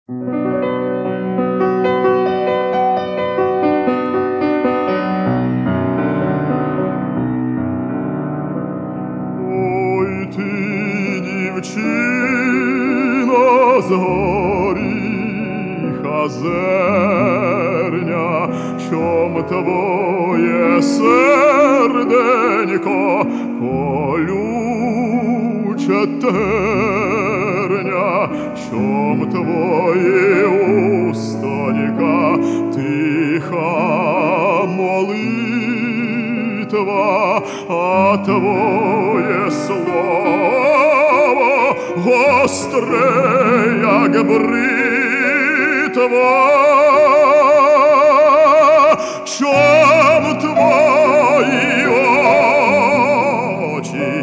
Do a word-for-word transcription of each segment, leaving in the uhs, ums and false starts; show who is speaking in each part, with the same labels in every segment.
Speaker 1: Ой ти, дівчино, з горіха зерня, чом твоє серденько колюче терня, чом твої устонька тиха молитва, а твоє слово гостре, як бритва. Чом твої очі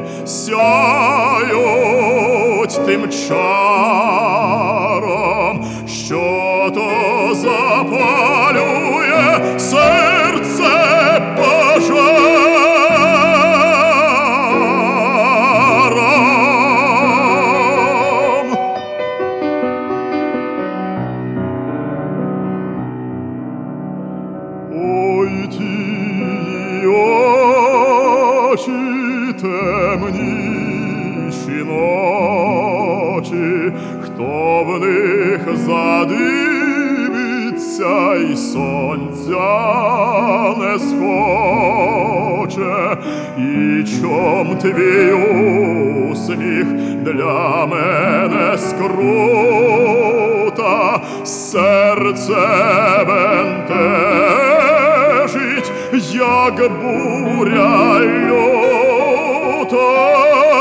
Speaker 1: сяють тим чаром, що то запалює серце пожаром? Ой ті очі темніші ночі, хто в них задивиться й сонця не схоче, і чом твій усміх для мене скрута, серце бентежить, як буря люта.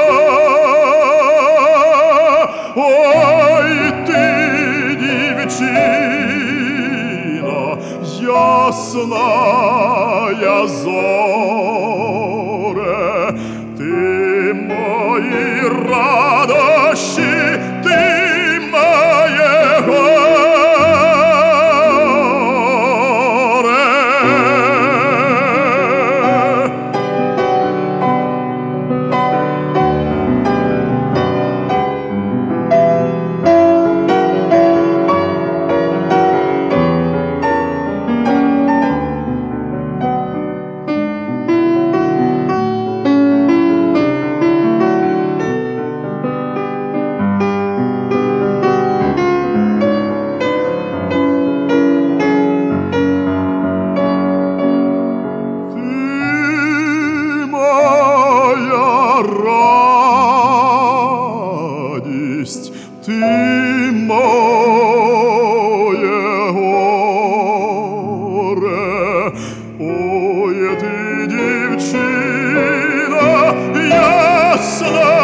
Speaker 1: Ой ти, дівчино, ясная зоре, ти мої радощі, ти моє горе. Радість, ти моє горе. Ой ти, дівчино, ясна